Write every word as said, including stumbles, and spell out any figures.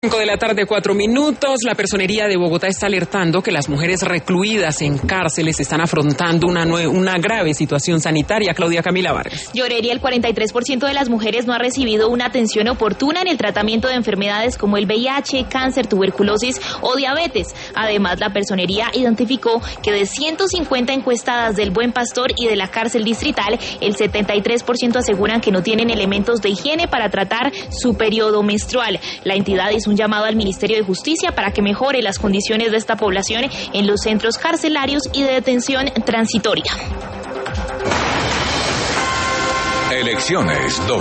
cinco de la tarde, cuatro minutos. La Personería de Bogotá está alertando que las mujeres recluidas en cárceles están afrontando una, nue- una grave situación sanitaria. Claudia Camila Vargas. Llorería, el cuarenta y tres por ciento de las mujeres no ha recibido una atención oportuna en el tratamiento de enfermedades como el V I H, cáncer, tuberculosis o diabetes. Además, la Personería identificó que de ciento cincuenta encuestadas del Buen Pastor y de la cárcel distrital, el setenta y tres por ciento aseguran que no tienen elementos de higiene para tratar su periodo menstrual. La entidad hizo un llamado al Ministerio de Justicia para que mejore las condiciones de esta población en los centros carcelarios y de detención transitoria. Elecciones dos